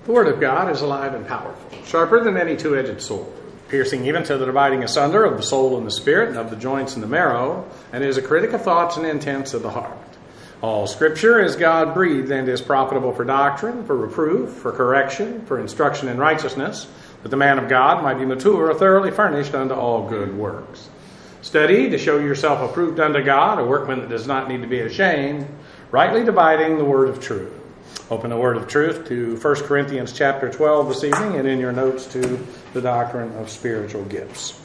The Word of God is alive and powerful, sharper than any two-edged sword, piercing even to the dividing asunder of the soul and the spirit, and of the joints and the marrow, and is a critic of thoughts and intents of the heart. All Scripture is God-breathed and is profitable for doctrine, for reproof, for correction, for instruction in righteousness, that the man of God might be mature, thoroughly furnished unto all good works. Study to show yourself approved unto God, a workman that does not need to be ashamed, rightly dividing the word of truth. Open the word of truth to 1 Corinthians chapter 12 this evening, and in your notes to the doctrine of spiritual gifts.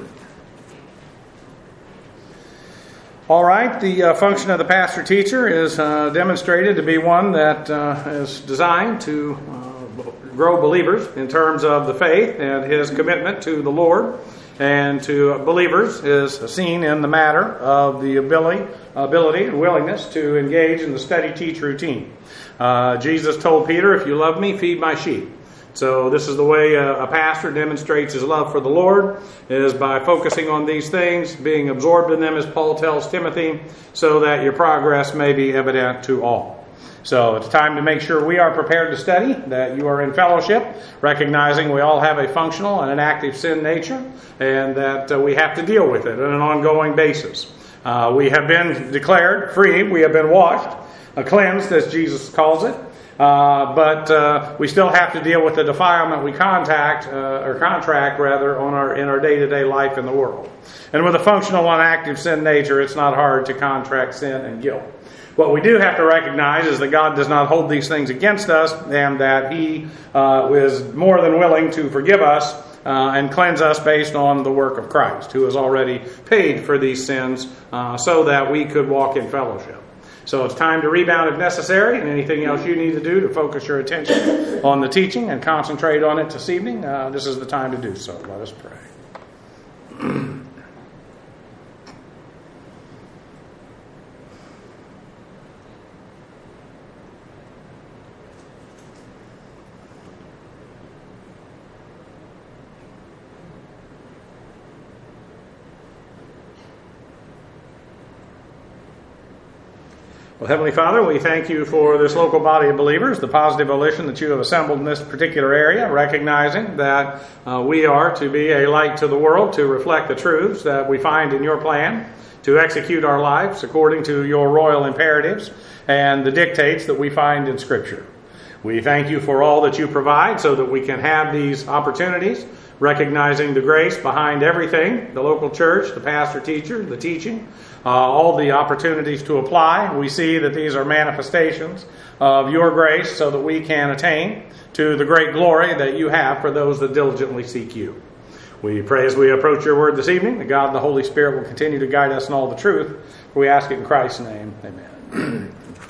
All right, the function of the pastor-teacher is demonstrated to be one that is designed to grow believers in terms of the faith and his commitment to the Lord, and to believers is seen in the matter of the ability and willingness to engage in the study-teach routine. Jesus told Peter, "If you love me, feed my sheep." So this is the way a pastor demonstrates his love for the Lord, is by focusing on these things, being absorbed in them, as Paul tells Timothy, so that your progress may be evident to all. So it's time to make sure we are prepared to study, that you are in fellowship, recognizing we all have a functional and an active sin nature, and that we have to deal with it on an ongoing basis. We have been declared free, we have been washed, cleansed, as Jesus calls it. But we still have to deal with the defilement we contract in our day-to-day life in the world. And with a functional and active sin nature, it's not hard to contract sin and guilt. What we do have to recognize is that God does not hold these things against us, and that He is more than willing to forgive us and cleanse us based on the work of Christ, who has already paid for these sins so that we could walk in fellowship. So it's time to rebound if necessary, and anything else you need to do to focus your attention on the teaching and concentrate on it this evening, this is the time to do so. Let us pray. Well, Heavenly Father, we thank you for this local body of believers, the positive volition that you have assembled in this particular area, recognizing that we are to be a light to the world, to reflect the truths that we find in your plan, to execute our lives according to your royal imperatives and the dictates that we find in Scripture. We thank you for all that you provide so that we can have these opportunities, recognizing the grace behind everything, the local church, the pastor-teacher, the teaching, all the opportunities to apply. We see that these are manifestations of your grace so that we can attain to the great glory that you have for those that diligently seek you. We pray as we approach your word this evening that God and the Holy Spirit will continue to guide us in all the truth. We ask it in Christ's name. Amen.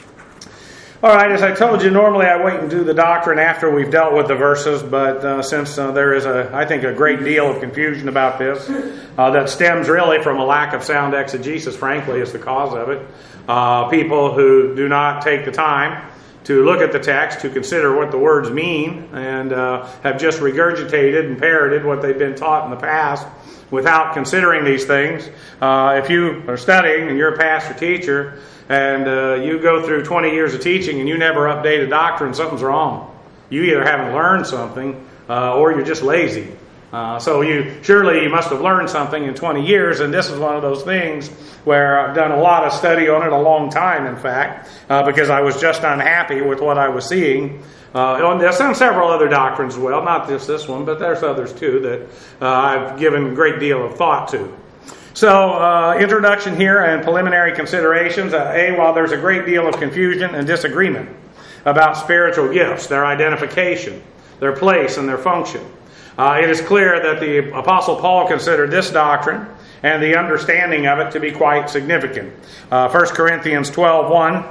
All right, as I told you, normally I wait and do the doctrine after we've dealt with the verses, but since there is, I think, a great deal of confusion about this, that stems really from a lack of sound exegesis, frankly, is the cause of it. People who do not take the time to look at the text, to consider what the words mean, and have just regurgitated and parroted what they've been taught in the past without considering these things. If you are studying and you're a pastor-teacher, and you go through 20 years of teaching and you never update a doctrine, something's wrong. You either haven't learned something or you're just lazy. So you must have learned something in 20 years, and this is one of those things where I've done a lot of study on it, a long time in fact, because I was just unhappy with what I was seeing. There's several other doctrines as well, not just this one, but there's others too that I've given a great deal of thought to. So, introduction here and preliminary considerations. While there's a great deal of confusion and disagreement about spiritual gifts, their identification, their place, and their function, it is clear that the Apostle Paul considered this doctrine and the understanding of it to be quite significant. 1 Corinthians 12:1.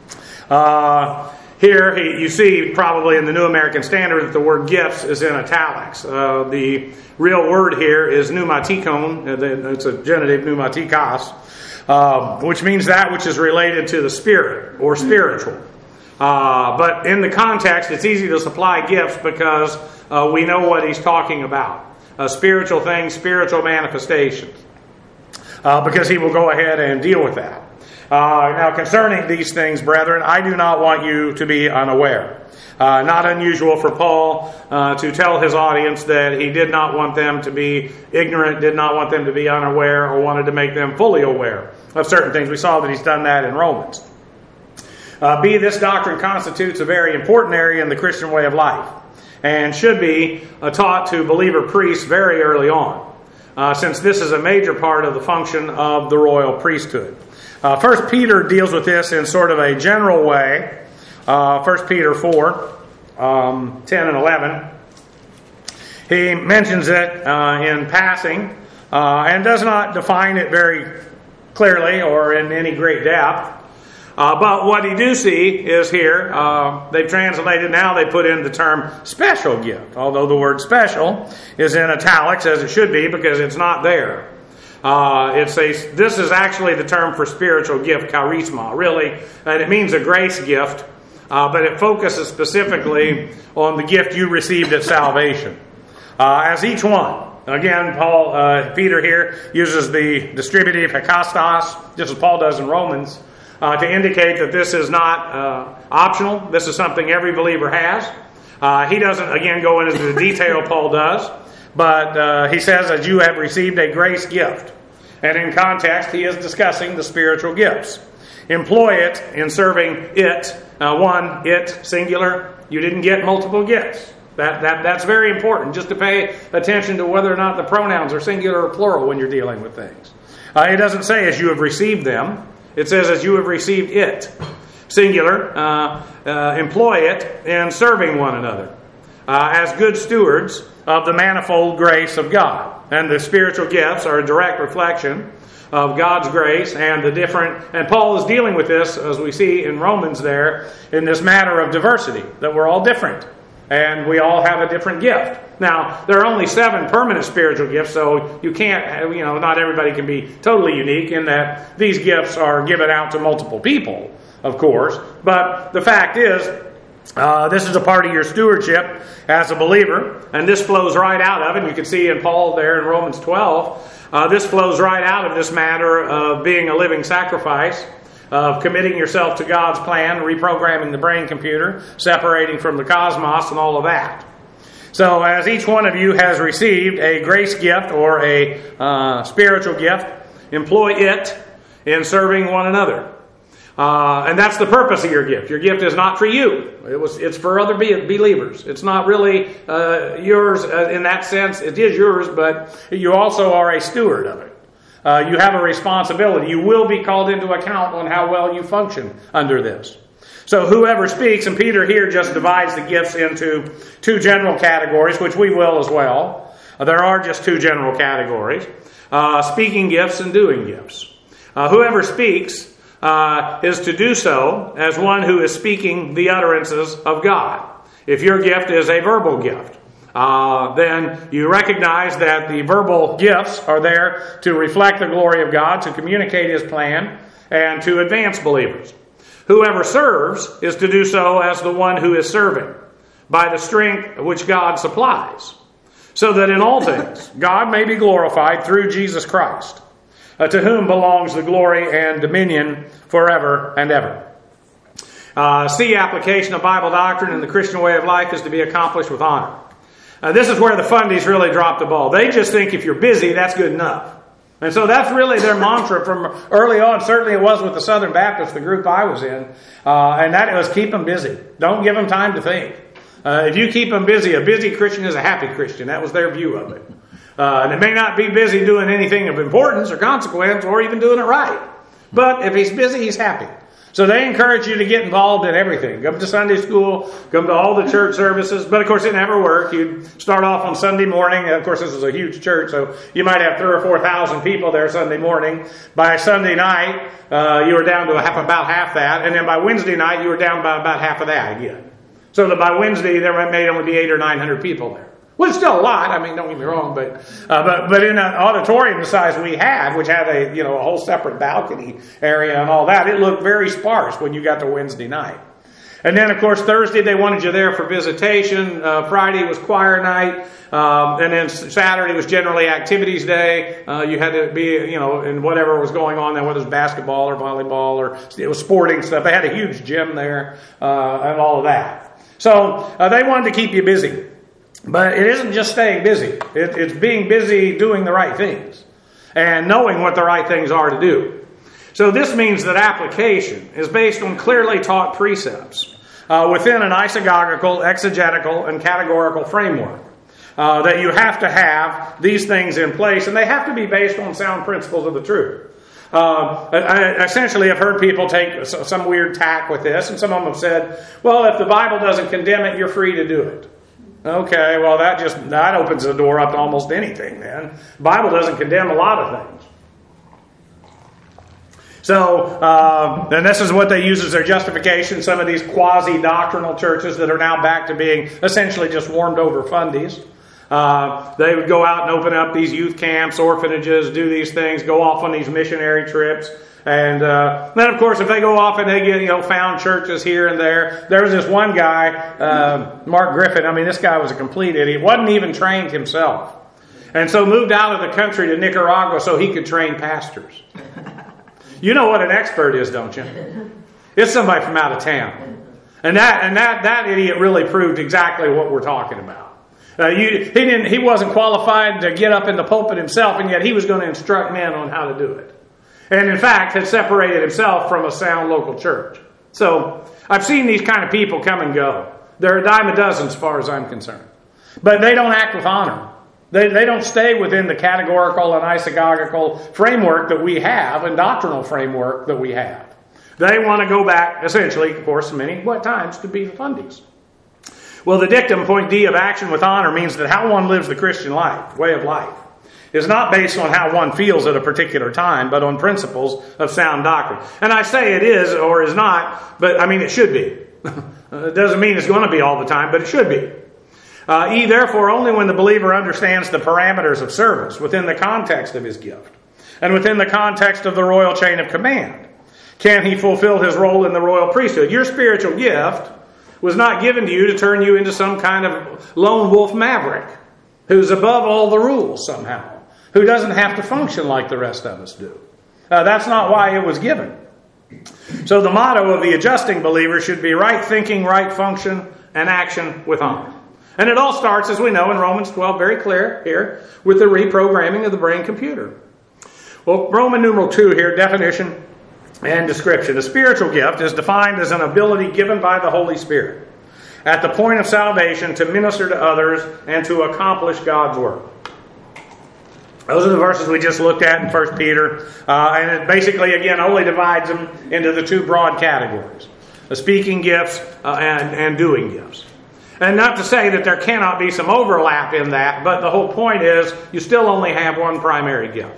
Here, you see probably in the New American Standard that the word gifts is in italics. The real word here is pneumatikon. It's a genitive pneumatikos, which means that which is related to the spirit or spiritual. But in the context, it's easy to supply gifts because we know what he's talking about. Spiritual things, spiritual manifestations. Because he will go ahead and deal with that. Now, concerning these things, brethren, I do not want you to be unaware. Not unusual for Paul to tell his audience that he did not want them to be ignorant, did not want them to be unaware, or wanted to make them fully aware of certain things. We saw that he's done that in Romans. This doctrine constitutes a very important area in the Christian way of life and should be taught to believer priests very early on, since this is a major part of the function of the royal priesthood. 1 Peter deals with this in sort of a general way. 1 Peter 4, 10 and 11. He mentions it in passing and does not define it very clearly or in any great depth. But what you do see is here, they've translated, now they put in the term special gift, although the word special is in italics, as it should be, because it's not there. This is actually the term for spiritual gift, charisma, really, and it means a grace gift, but it focuses specifically on the gift you received at salvation. As each one, again, Peter here uses the distributive hekastos, just as Paul does in Romans, to indicate that this is not optional. This is something every believer has. He doesn't, again, go into the detail Paul does, but he says, as you have received a grace gift. And in context, he is discussing the spiritual gifts. Employ it in serving it. It, singular. You didn't get multiple gifts. That's very important, just to pay attention to whether or not the pronouns are singular or plural when you're dealing with things. It doesn't say as you have received them. It says as you have received it. Singular. Employ it in serving one another as good stewards of the manifold grace of God. And the spiritual gifts are a direct reflection of God's grace and the different, and Paul is dealing with this, as we see in Romans there, in this matter of diversity, that we're all different. And we all have a different gift. Now, there are only 7 permanent spiritual gifts, so you can't, not everybody can be totally unique in that these gifts are given out to multiple people, of course. But the fact is, this is a part of your stewardship as a believer, and this flows right out of it. You can see in Paul there in Romans 12, this flows right out of this matter of being a living sacrifice, of committing yourself to God's plan, reprogramming the brain computer, separating from the cosmos, and all of that. So as each one of you has received a grace gift or a spiritual gift, employ it in serving one another. And that's the purpose of your gift. Your gift is not for you. It's for other believers. It's not really yours in that sense. It is yours, but you also are a steward of it. You have a responsibility. You will be called into account on how well you function under this. So whoever speaks, and Peter here just divides the gifts into 2 general categories, which we will as well. There are just 2 general categories. Speaking gifts and doing gifts. Whoever speaks is to do so as one who is speaking the utterances of God. If your gift is a verbal gift, then you recognize that the verbal gifts are there to reflect the glory of God, to communicate His plan, and to advance believers. Whoever serves is to do so as the one who is serving, by the strength which God supplies, so that in all things God may be glorified through Jesus Christ, to whom belongs the glory and dominion forever and ever. C, application of Bible doctrine in the Christian way of life is to be accomplished with honor. This is where the fundies really drop the ball. They just think if you're busy, that's good enough. And so that's really their mantra from early on. Certainly it was with the Southern Baptists, the group I was in. And that was keep them busy. Don't give them time to think. If you keep them busy, a busy Christian is a happy Christian. That was their view of it. And it may not be busy doing anything of importance or consequence or even doing it right. But if he's busy, he's happy. So they encourage you to get involved in everything. Come to Sunday school, come to all the church services. But of course it never worked. You'd start off on Sunday morning. Of course this was a huge church, so you might have 3,000 or 4,000 people there Sunday morning. By Sunday night, you were down to about half that. And then by Wednesday night, you were down by about half of that again. So that by Wednesday, there may only be 800 or 900 people there. Well, it's still a lot. I mean, don't get me wrong, but in an auditorium the size we had, which had a whole separate balcony area and all that, it looked very sparse when you got to Wednesday night. And then, of course, Thursday they wanted you there for visitation. Friday was choir night, and then Saturday was generally activities day. You had to be, in whatever was going on there, whether it was basketball or volleyball or it was sporting stuff. They had a huge gym there and all of that. So they wanted to keep you busy. But it isn't just staying busy. It's being busy doing the right things and knowing what the right things are to do. So this means that application is based on clearly taught precepts within an isagogical, exegetical, and categorical framework. That you have to have these things in place, and they have to be based on sound principles of the truth. I essentially have heard people take some weird tack with this, and some of them have said, well, if the Bible doesn't condemn it, you're free to do it. Okay, well, that opens the door up to almost anything, then. The Bible doesn't condemn a lot of things. So, and this is what they use as their justification. Some of these quasi-doctrinal churches that are now back to being essentially just warmed over fundies. They would go out and open up these youth camps, orphanages, do these things, go off on these missionary trips. And then, of course, if they go off and they get, found churches here and there. There was this one guy, Mark Griffin. I mean, this guy was a complete idiot. Wasn't even trained himself. And so moved out of the country to Nicaragua so he could train pastors. You know what an expert is, don't you? It's somebody from out of town. And that idiot really proved exactly what we're talking about. He wasn't qualified to get up in the pulpit himself, and yet he was going to instruct men on how to do it. And in fact, had separated himself from a sound local church. So I've seen these kind of people come and go. They're a dime a dozen as far as I'm concerned. But they don't act with honor. They don't stay within the categorical and isagogical framework that we have and doctrinal framework that we have. They want to go back, essentially, of course, many times to be the fundies. Well, the dictum, point D of action with honor, means that how one lives the Christian life, way of life, is not based on how one feels at a particular time, but on principles of sound doctrine. And I say it is or is not, but I mean it should be. It doesn't mean it's going to be all the time, but it should be. Therefore, only when the believer understands the parameters of service within the context of his gift and within the context of the royal chain of command can he fulfill his role in the royal priesthood. Your spiritual gift was not given to you to turn you into some kind of lone wolf maverick who's above all the rules somehow, who doesn't have to function like the rest of us do. That's not why it was given. So the motto of the adjusting believer should be right thinking, right function, and action with honor. And it all starts, as we know, in Romans 12, very clear here, with the reprogramming of the brain computer. Well, Roman numeral 2 here, definition and description. A spiritual gift is defined as an ability given by the Holy Spirit at the point of salvation to minister to others and to accomplish God's work. Those are the verses we just looked at in 1 Peter. And it basically, again, only divides them into the two broad categories. The speaking gifts and doing gifts. And not to say that there cannot be some overlap in that, but the whole point is you still only have one primary gift.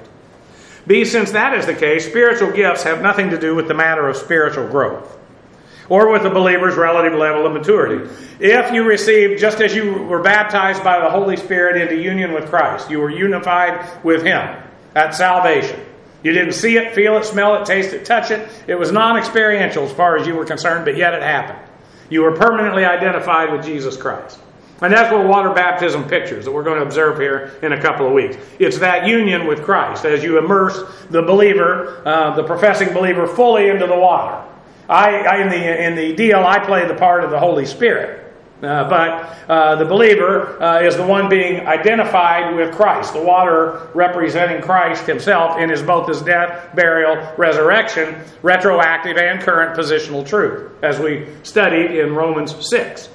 B, since that is the case, spiritual gifts have nothing to do with the matter of spiritual growth or with the believer's relative level of maturity. If you received, just as you were baptized by the Holy Spirit into union with Christ, you were unified with Him at salvation. You didn't see it, feel it, smell it, taste it, touch it. It was non-experiential as far as you were concerned, but yet it happened. You were permanently identified with Jesus Christ. And that's what water baptism pictures that we're going to observe here in a couple of weeks. It's that union with Christ as you immerse the believer, the professing believer, fully into the water. In the deal, I play the part of the Holy Spirit. But the believer is the one being identified with Christ. The water representing Christ Himself in both His death, burial, resurrection, retroactive and current positional truth, as we studied in Romans 6.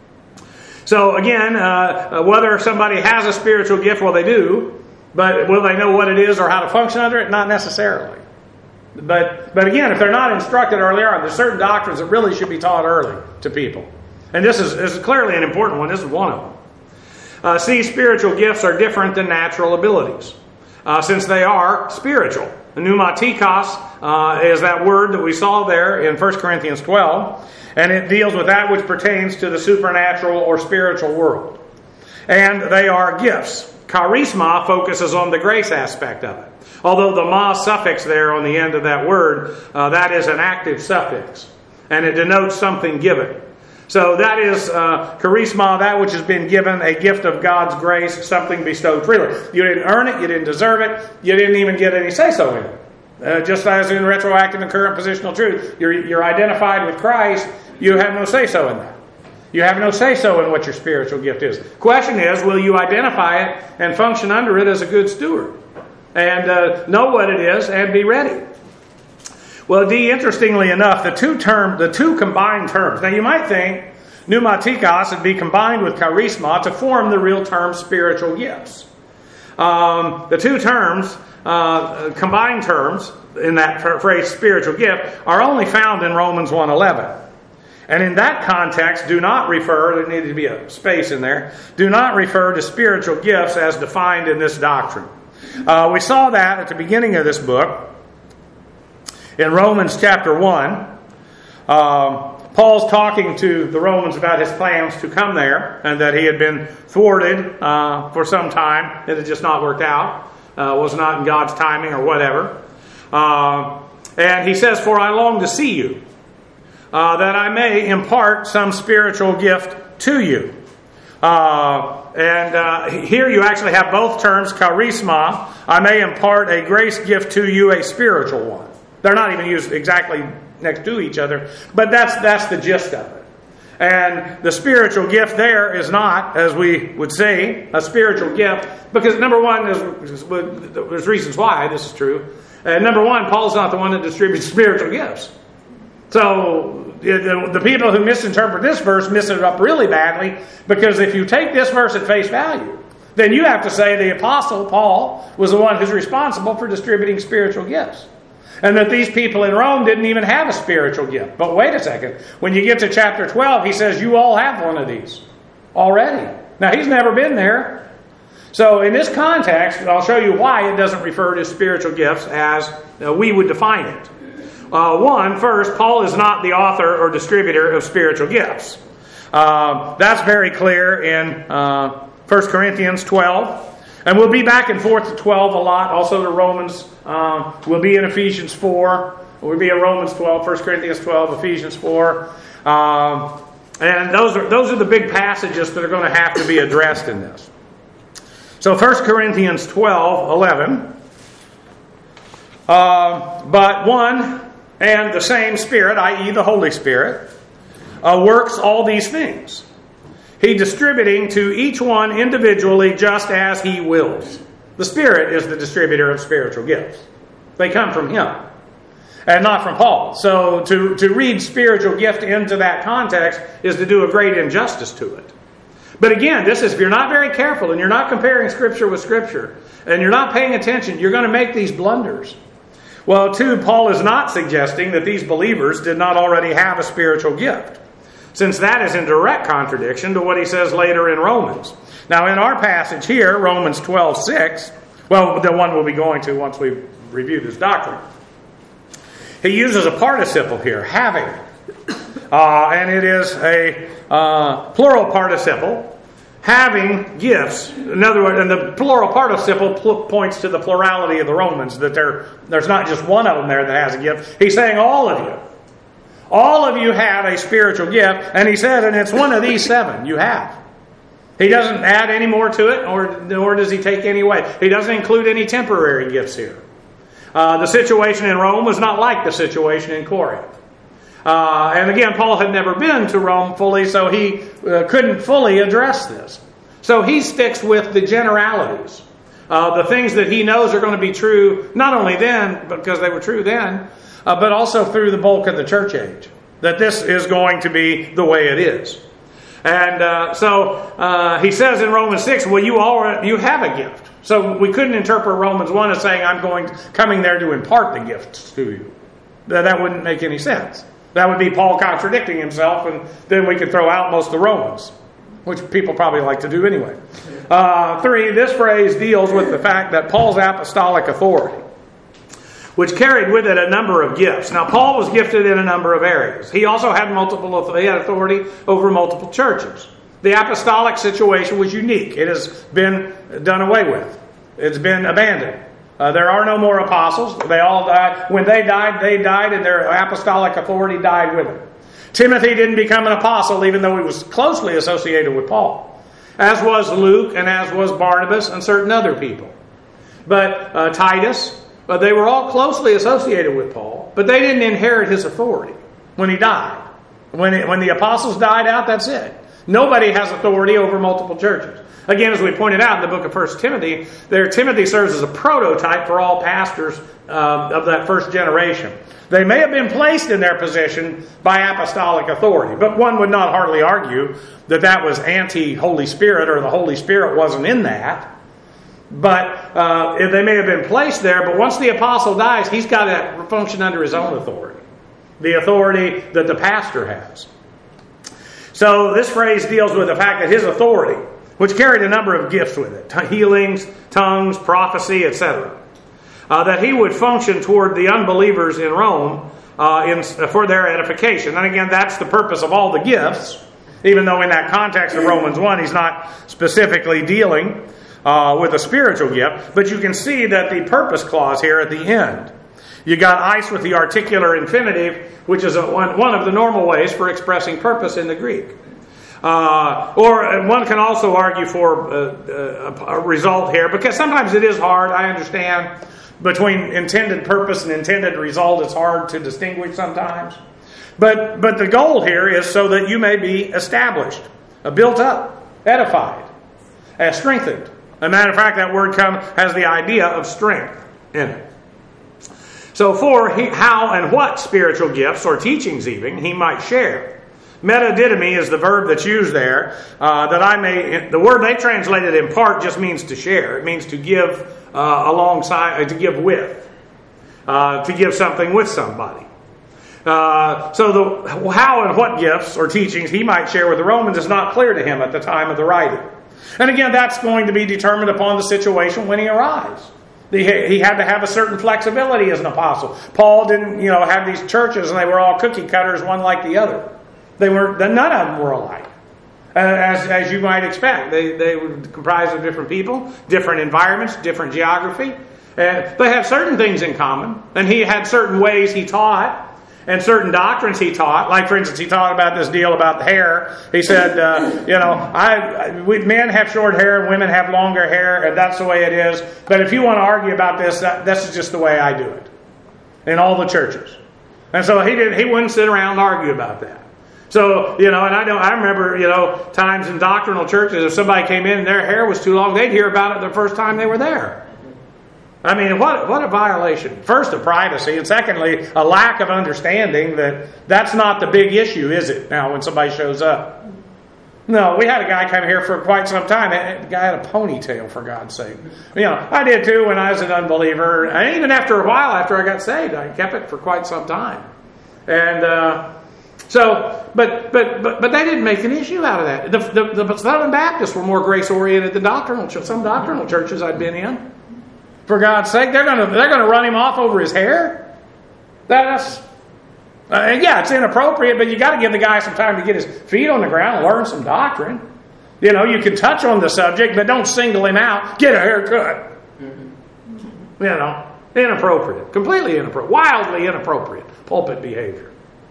So again, whether somebody has a spiritual gift, well, they do. But will they know what it is or how to function under it? Not necessarily. But again, if they're not instructed earlier on, there's certain doctrines that really should be taught early to people. And this is clearly an important one. This is one of them. See, spiritual gifts are different than natural abilities, since they are spiritual. Pneumatikos is that word that we saw there in 1 Corinthians 12, and it deals with that which pertains to the supernatural or spiritual world. And they are gifts. Charisma focuses on the grace aspect of it. Although the ma suffix there on the end of that word, that is an active suffix, and it denotes something given. So that is charisma, that which has been given, a gift of God's grace, something bestowed freely. You didn't earn it, you didn't deserve it, you didn't even get any say-so in it. Just as in retroactive and current positional truth, you're identified with Christ, you have no say-so in that. You have no say-so in what your spiritual gift is. Question is, will you identify it and function under it as a good steward? And know what it is and be ready. Well, interestingly enough, the two combined terms. Now, you might think pneumatikos would be combined with charisma to form the real term spiritual gifts. The two terms, combined terms, in that phrase spiritual gift, are only found in Romans 1:11. And in that context, do not refer, there needed to be a space in there, do not refer to spiritual gifts as defined in this doctrine. We saw that at the beginning of this book. In Romans chapter 1, Paul's talking to the Romans about his plans to come there, and that he had been thwarted for some time. It had just not worked out. Was not in God's timing or whatever. And he says, "For I long to see you, that I may impart some spiritual gift to you." Here you actually have both terms, charisma. I may impart a grace gift to you, a spiritual one. They're not even used exactly next to each other, but that's the gist of it. And the spiritual gift there is not, as we would say, a spiritual gift, because number one, there's reasons why this is true. Number one, Paul's not the one that distributes spiritual gifts. So the people who misinterpret this verse miss it up really badly, because if you take this verse at face value, then you have to say the Apostle Paul was the one who's responsible for distributing spiritual gifts. And that these people in Rome didn't even have a spiritual gift. But wait a second. When you get to chapter 12, he says you all have one of these already. Now, he's never been there. So in this context, I'll show you why it doesn't refer to spiritual gifts as we would define it. First, Paul is not the author or distributor of spiritual gifts. That's very clear in 1 Corinthians 12. And we'll be back and forth to 12 a lot. Also to Romans. We'll be in Ephesians 4. We'll be in Romans 12, 1 Corinthians 12, Ephesians 4. And those are the big passages that are going to have to be addressed in this. So 1 Corinthians 12:11. But one and the same Spirit, i.e. the Holy Spirit, works all these things. He distributing to each one individually just as He wills. The Spirit is the distributor of spiritual gifts. They come from Him and not from Paul. So to read spiritual gift into that context is to do a great injustice to it. But again, this is, if you're not very careful and you're not comparing Scripture with Scripture and you're not paying attention, you're going to make these blunders. Well, too, Paul is not suggesting that these believers did not already have a spiritual gift, since that is in direct contradiction to what he says later in Romans. Now, in our passage here, Romans 12:6, well, the one we'll be going to once we review this doctrine, he uses a participle here, having. And it is a plural participle, having gifts. In other words, and the plural participle points to the plurality of the Romans, that there's not just one of them there that has a gift. He's saying all of you. All of you have a spiritual gift, and he said, and it's one of these 7 you have. He doesn't add any more to it, nor does he take any away. He doesn't include any temporary gifts here. The situation in Rome was not like the situation in Corinth. And again, Paul had never been to Rome fully, so he couldn't fully address this. So he sticks with the generalities. The things that he knows are going to be true, not only then, because they were true then, but also through the bulk of the church age. That this is going to be the way it is. And so he says in Romans 6, well, you have a gift. So we couldn't interpret Romans 1 as saying, I'm coming there to impart the gifts to you. That wouldn't make any sense. That would be Paul contradicting himself, and then we could throw out most of the Romans, which people probably like to do anyway. 3, this phrase deals with the fact that Paul's apostolic authority, which carried with it a number of gifts. Now, Paul was gifted in a number of areas. He also had authority over multiple churches. The apostolic situation was unique. It has been done away with. It's been abandoned. There are no more apostles. They all died. When they died, and their apostolic authority died with them. Timothy didn't become an apostle, even though he was closely associated with Paul, as was Luke and as was Barnabas and certain other people. But Titus, they were all closely associated with Paul, but they didn't inherit his authority when he died. When the apostles died out, that's it. Nobody has authority over multiple churches. Again, as we pointed out in the book of 1 Timothy, Timothy serves as a prototype for all pastors of that first generation. They may have been placed in their position by apostolic authority, but one would not hardly argue that that was anti-Holy Spirit, or the Holy Spirit wasn't in that. But they may have been placed there, but once the apostle dies, he's got to function under his own authority. The authority that the pastor has. So this phrase deals with the fact that his authority, which carried a number of gifts with it, healings, tongues, prophecy, etc., that he would function toward the unbelievers in Rome for their edification. And again, that's the purpose of all the gifts, even though in that context of Romans 1, he's not specifically dealing with a spiritual gift. But you can see that the purpose clause here at the end. You got ice with the articular infinitive, which is one of the normal ways for expressing purpose in the Greek. Or one can also argue for a result here, because sometimes it is hard, I understand, between intended purpose and intended result. It's hard to distinguish sometimes. But the goal here is so that you may be established, built up, edified, strengthened. As a matter of fact, that word has the idea of strength in it. So how and what spiritual gifts or teachings even he might share. Metadidomi is the verb that's used there. The word they translated impart just means to share. It means to give alongside, to give with, to give something with somebody. So how and what gifts or teachings he might share with the Romans is not clear to him at the time of the writing. And again, that's going to be determined upon the situation when he arrives. He had to have a certain flexibility as an apostle. Paul didn't, have these churches and they were all cookie cutters, one like the other. None of them were alike, as you might expect. They were comprised of different people, different environments, different geography. And they had certain things in common, and he had certain ways he taught and certain doctrines he taught. Like, for instance, he taught about this deal about the hair. He said, men have short hair and women have longer hair, and that's the way it is. But if you want to argue about this, this is just the way I do it in all the churches. And so he wouldn't sit around and argue about that. So, and I remember, times in doctrinal churches, if somebody came in and their hair was too long, they'd hear about it the first time they were there. I mean, what a violation. First, of privacy, and secondly, a lack of understanding that's not the big issue, is it, now, when somebody shows up? No, we had a guy come here for quite some time. The guy had a ponytail, for God's sake. I did too when I was an unbeliever. And even after a while, after I got saved, I kept it for quite some time. And but they didn't make an issue out of that. The Southern Baptists were more grace-oriented than some doctrinal churches I'd been in. For God's sake, they're going to run him off over his hair. It's inappropriate, but you got to give the guy some time to get his feet on the ground and learn some doctrine. You can touch on the subject, but don't single him out. Get a haircut. Inappropriate, completely inappropriate, wildly inappropriate pulpit behavior.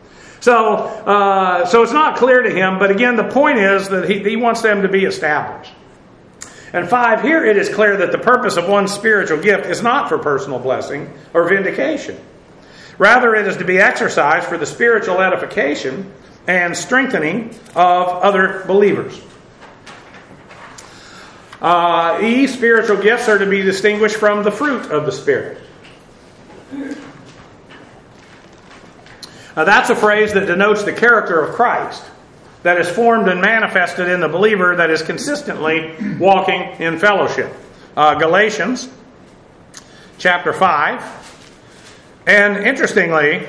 So it's not clear to him, but again, the point is that he wants them to be established. And 5, here it is clear that the purpose of one's spiritual gift is not for personal blessing or vindication. Rather, it is to be exercised for the spiritual edification and strengthening of other believers. Spiritual gifts are to be distinguished from the fruit of the Spirit. That's a phrase that denotes the character of Christ that is formed and manifested in the believer that is consistently walking in fellowship. Galatians chapter 5. And interestingly,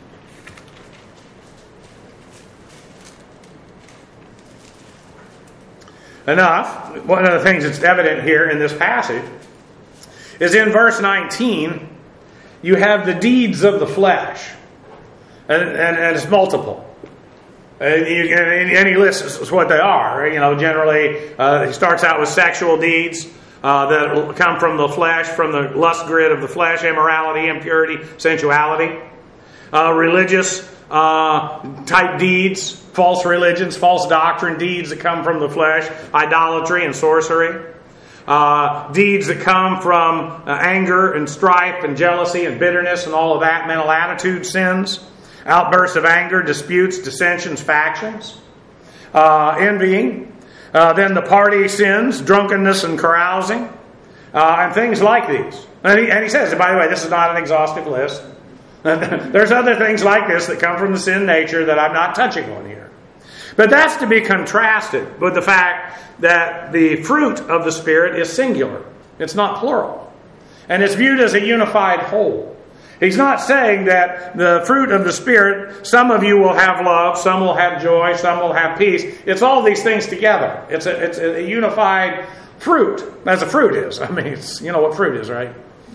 enough, one of the things that's evident here in this passage is in verse 19, you have the deeds of the flesh. And it's multiple. And he lists what they are. Generally, he starts out with sexual deeds that come from the flesh, from the lust grid of the flesh, immorality, impurity, sensuality. Religious type deeds, false religions, false doctrine deeds that come from the flesh, idolatry and sorcery. Deeds that come from anger and strife and jealousy and bitterness and all of that, mental attitude sins. Outbursts of anger, disputes, dissensions, factions. envying, then the party sins, drunkenness and carousing, and things like these. And he says, by the way, this is not an exhaustive list. There's other things like this that come from the sin nature that I'm not touching on here. But that's to be contrasted with the fact that the fruit of the Spirit is singular. It's not plural. And it's viewed as a unified whole. He's not saying that the fruit of the Spirit, some of you will have love, some will have joy, some will have peace. It's all these things together. It's a unified fruit, as a fruit is. I mean, you know what fruit is, right?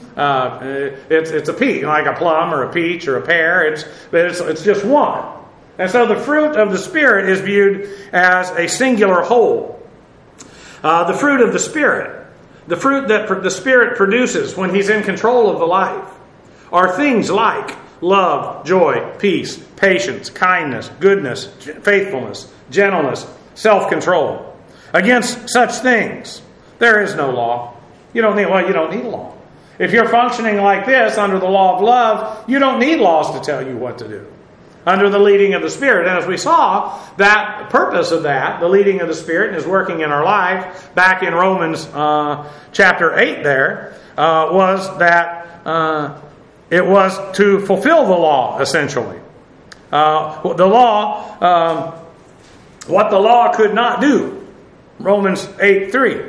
It's a peach, like a plum or a peach or a pear. It's just one. And so the fruit of the Spirit is viewed as a singular whole. The fruit of the Spirit, the fruit that the Spirit produces when He's in control of the life, are things like love, joy, peace, patience, kindness, goodness, faithfulness, gentleness, self-control. Against such things, there is no law. You don't need a law. If you're functioning like this under the law of love, you don't need laws to tell you what to do. Under the leading of the Spirit. And as we saw, that purpose of that, the leading of the Spirit, is working in our life, back in Romans chapter 8 there, was that it was to fulfill the law, essentially. The law, what the law could not do. Romans 8:3.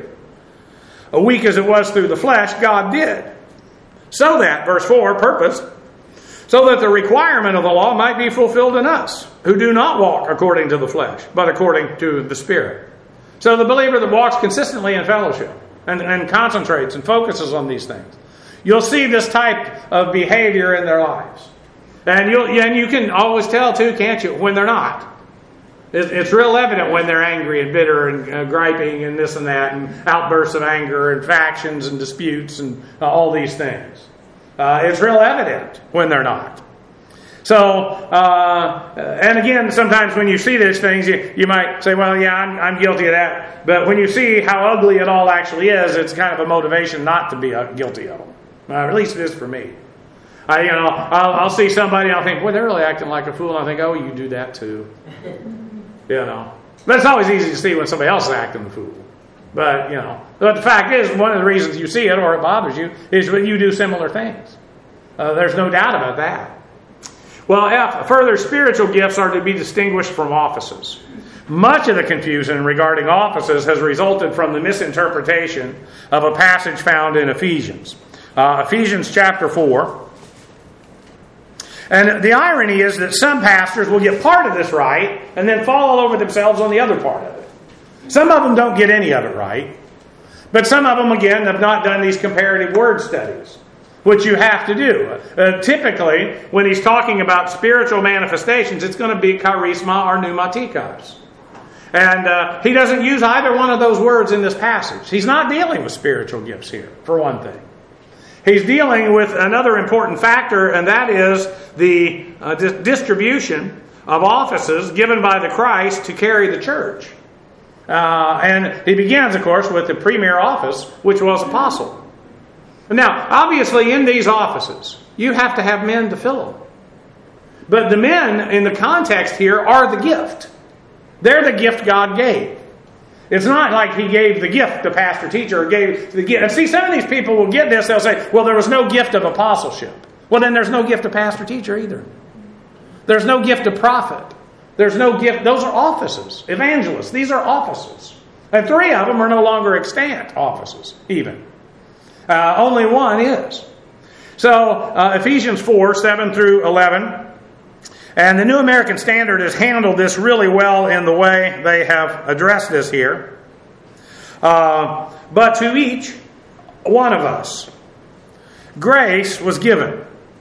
Weak as it was through the flesh, God did. So that, verse 4, purpose, so that the requirement of the law might be fulfilled in us, who do not walk according to the flesh, but according to the Spirit. So the believer that walks consistently in fellowship and concentrates and focuses on these things, you'll see this type of behavior in their lives. And you can always tell too, can't you, when they're not. It's real evident when they're angry and bitter and griping and this and that and outbursts of anger and factions and disputes and all these things. It's real evident when they're not. So, and again, sometimes when you see these things, you might say, well, yeah, I'm guilty of that. But when you see how ugly it all actually is, it's kind of a motivation not to be guilty of them. At least it is for me. I'll see somebody and I'll think, boy, they're really acting like a fool. And I think, oh, you do that too. But it's always easy to see when somebody else is acting the fool. But, but the fact is, one of the reasons you see it or it bothers you is when you do similar things. There's no doubt about that. Well, F, further spiritual gifts are to be distinguished from offices. Much of the confusion regarding offices has resulted from the misinterpretation of a passage found in Ephesians. Ephesians chapter 4. And the irony is that some pastors will get part of this right and then fall all over themselves on the other part of it. Some of them don't get any of it right. But some of them, again, have not done these comparative word studies, which you have to do. Typically, when he's talking about spiritual manifestations, it's going to be charisma or pneumatikos. And he doesn't use either one of those words in this passage. He's not dealing with spiritual gifts here, for one thing. He's dealing with another important factor, and that is the distribution of offices given by the Christ to carry the church. And he begins, of course, with the premier office, which was apostle. Now, obviously, in these offices, you have to have men to fill them. But the men, in the context here, are the gift. They're the gift God gave. It's not like he gave the gift to pastor teacher or gave the gift. And see, some of these people will get this. They'll say, well, there was no gift of apostleship. Well, then there's no gift of pastor teacher either. There's no gift of prophet. There's no gift. Those are offices. Evangelists. These are offices. And 3 of them are no longer extant offices, even. Only one is. So, Ephesians 4, 7 through 11. And the New American Standard has handled this really well in the way they have addressed this here. But to each one of us, grace was given.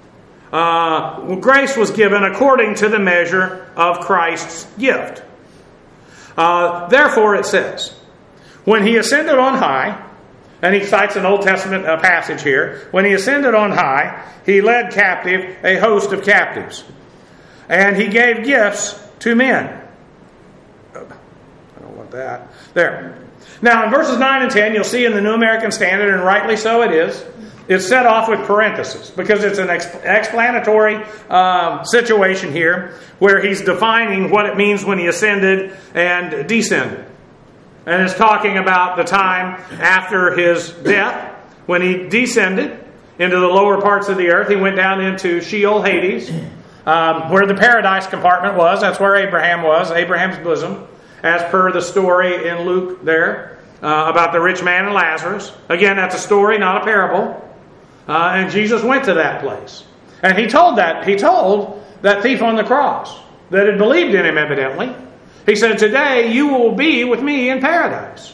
Grace was given according to the measure of Christ's gift. Therefore, it says, when he ascended on high, and he cites an Old Testament passage here, when he ascended on high, he led captive a host of captives. And he gave gifts to men. I don't want that. There. Now, in verses 9 and 10, you'll see in the New American Standard, and rightly so it is, It's set off with parentheses because it's an explanatory situation here where he's defining what it means when he ascended and descended. And it's talking about the time after his death when he descended into the lower parts of the earth. He went down into Sheol, Hades, where the paradise compartment was. That's where Abraham was, Abraham's bosom, as per the story in Luke there about the rich man and Lazarus. Again, that's a story, not a parable. And Jesus went to that place. And he told that thief on the cross that had believed in him evidently. He said, today you will be with me in paradise.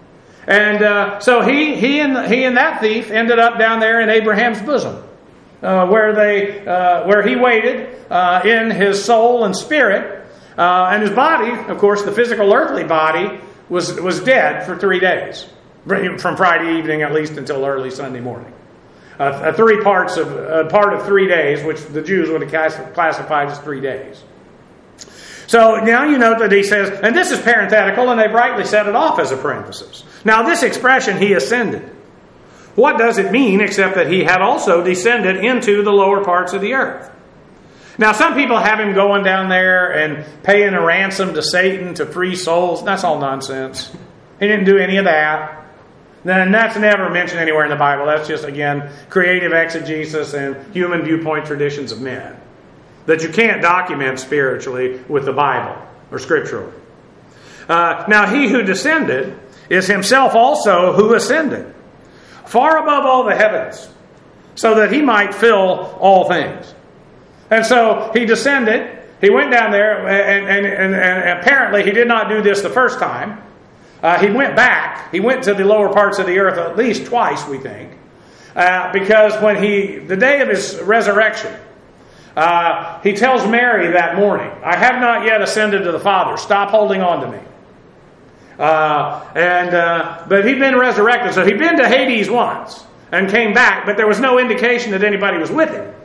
And so he and that thief ended up down there in Abraham's bosom, where he waited in his soul and spirit. And his body, of course, the physical earthly body, was dead for 3 days. From Friday evening at least until early Sunday morning. Part of 3 days, which the Jews would have classified as 3 days. So now you note that he says, and this is parenthetical, and they've rightly set it off as a parenthesis. Now this expression, he ascended. What does it mean except that he had also descended into the lower parts of the earth? Now some people have him going down there and paying a ransom to Satan to free souls. That's all nonsense. He didn't do any of that. And that's never mentioned anywhere in the Bible. That's just, again, creative exegesis and human viewpoint traditions of men that you can't document spiritually with the Bible or scripturally. Now, he who descended is himself also who ascended far above all the heavens, so that he might fill all things. And so he descended. He went down there, and apparently he did not do this the first time. He went back. He went to the lower parts of the earth at least twice, we think, because when the day of his resurrection, he tells Mary that morning, I have not yet ascended to the Father. Stop holding on to me. But he'd been resurrected, so he'd been to Hades once and came back, but there was no indication that anybody was with him.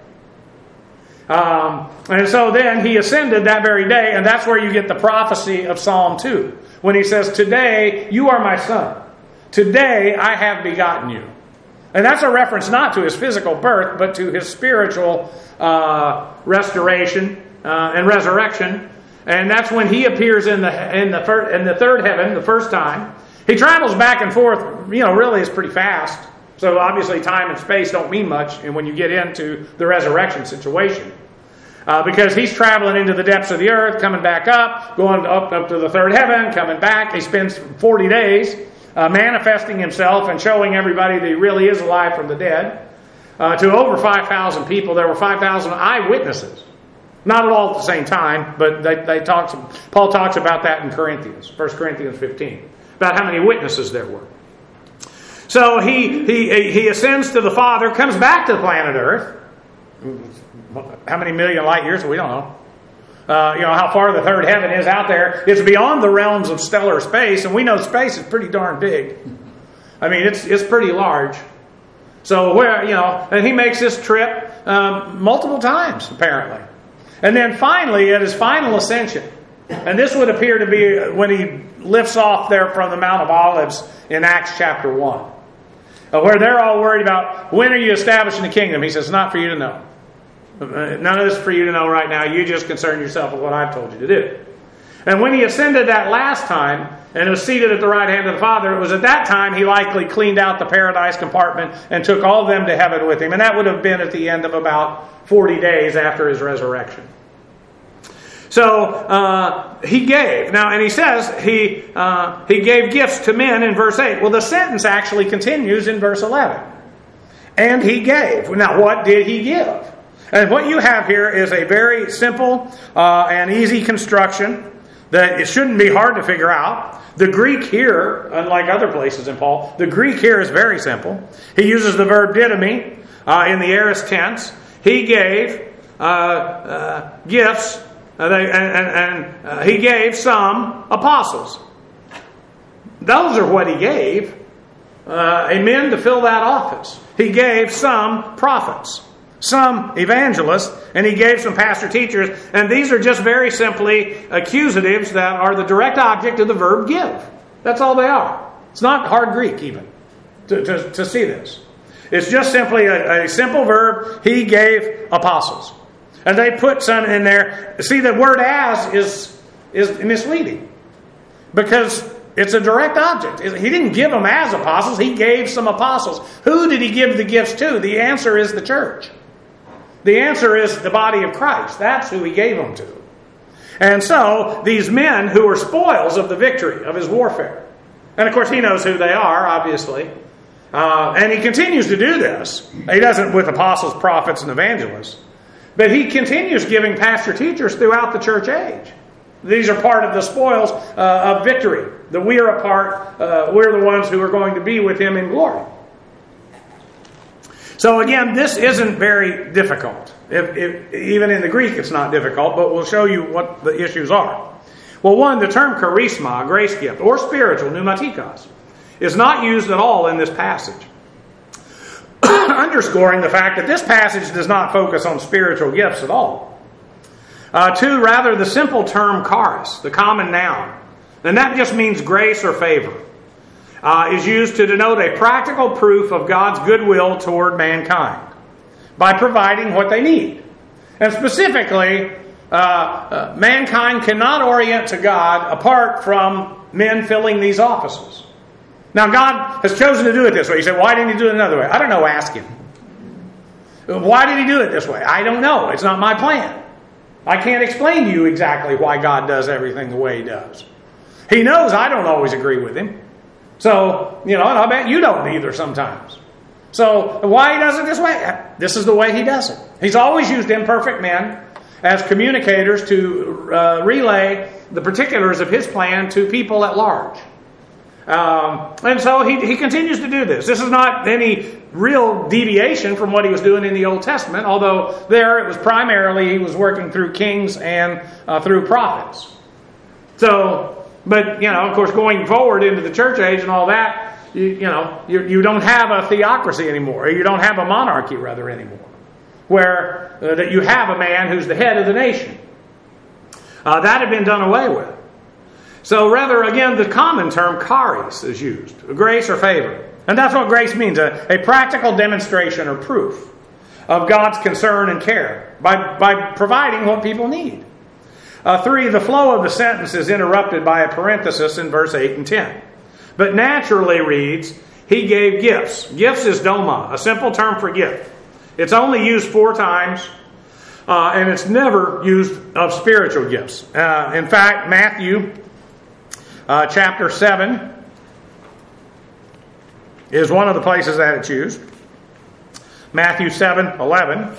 And so then he ascended that very day, and that's where you get the prophecy of Psalm 2. When he says, today you are my son. Today I have begotten you. And that's a reference not to his physical birth, but to his spiritual restoration and resurrection. And that's when he appears in the third heaven, the first time. He travels back and forth, really is pretty fast. So obviously time and space don't mean much when you get into the resurrection situation. Because he's traveling into the depths of the earth, coming back up, going up to the third heaven, coming back. He spends 40 days manifesting himself and showing everybody that he really is alive from the dead. To over 5,000 people. There were 5,000 eyewitnesses. Not at all at the same time, but Paul talks about that in Corinthians, 1 Corinthians 15, about how many witnesses there were. So he ascends to the Father, comes back to the planet Earth. How many million light years? We don't know. How far the third heaven is out there. It's beyond the realms of stellar space, and we know space is pretty darn big. I mean, it's pretty large. So and he makes this trip multiple times, apparently. And then finally, at his final ascension, and this would appear to be when he lifts off there from the Mount of Olives in Acts chapter 1, where they're all worried about, when are you establishing the kingdom? He says, it's not for you to know. None of this is for you to know right now. You just concern yourself with what I've told you to do. And when he ascended that last time and was seated at the right hand of the Father, it was at that time he likely cleaned out the paradise compartment and took all of them to heaven with him. And that would have been at the end of about 40 days after his resurrection. So he gave. Now, and he says he gave gifts to men in verse 8. Well, the sentence actually continues in verse 11. And he gave. Now, what did he give? And what you have here is a very simple and easy construction that it shouldn't be hard to figure out. The Greek here, unlike other places in Paul, the Greek here is very simple. He uses the verb didomi in the aorist tense. He gave gifts, and he gave some apostles. Those are what he gave. Men to fill that office. He gave some prophets, some evangelists, and he gave some pastor teachers. And these are just very simply accusatives that are the direct object of the verb give. That's all they are. It's not hard Greek even to see this. It's just simply a simple verb. He gave apostles. And they put some in there. See, the word as is misleading. Because it's a direct object. He didn't give them as apostles. He gave some apostles. Who did he give the gifts to? The answer is the church. The answer is the body of Christ. That's who he gave them to. And so, these men who are spoils of the victory of his warfare. And of course, he knows who they are, obviously. And he continues to do this. He doesn't with apostles, prophets, and evangelists. But he continues giving pastor teachers throughout the church age. These are part of the spoils of victory. That we are a part, we're the ones who are going to be with him in glory. So again, this isn't very difficult. Even in the Greek it's not difficult, but we'll show you what the issues are. Well, one, the term charisma, grace gift, or spiritual, pneumatikos, is not used at all in this passage. Underscoring the fact that this passage does not focus on spiritual gifts at all. Two, rather the simple term charis, the common noun, and that just means grace or favor, is used to denote a practical proof of God's goodwill toward mankind by providing what they need. And specifically, mankind cannot orient to God apart from men filling these offices. Now, God has chosen to do it this way. You say, why didn't he do it another way? I don't know, ask him. Why did he do it this way? I don't know. It's not my plan. I can't explain to you exactly why God does everything the way he does. He knows I don't always agree with him. So, and I bet you don't either sometimes. So, why he does it this way? This is the way he does it. He's always used imperfect men as communicators to relay the particulars of his plan to people at large. And so he continues to do this. This is not any real deviation from what he was doing in the Old Testament, although there it was primarily he was working through kings and through prophets. So, but, of course, going forward into the church age and all that, you don't have a theocracy anymore. Or you don't have a monarchy, rather, anymore. Where that you have a man who's the head of the nation. That had been done away with. So rather, again, the common term charis is used. Grace or favor. And that's what grace means. A practical demonstration or proof of God's concern and care by providing what people need. 3, the flow of the sentence is interrupted by a parenthesis in verse 8 and 10. But naturally reads, he gave gifts. Gifts is doma, a simple term for gift. It's only used 4 times, and it's never used of spiritual gifts. In fact, Matthew chapter 7 is one of the places that it's used. Matthew 7:11.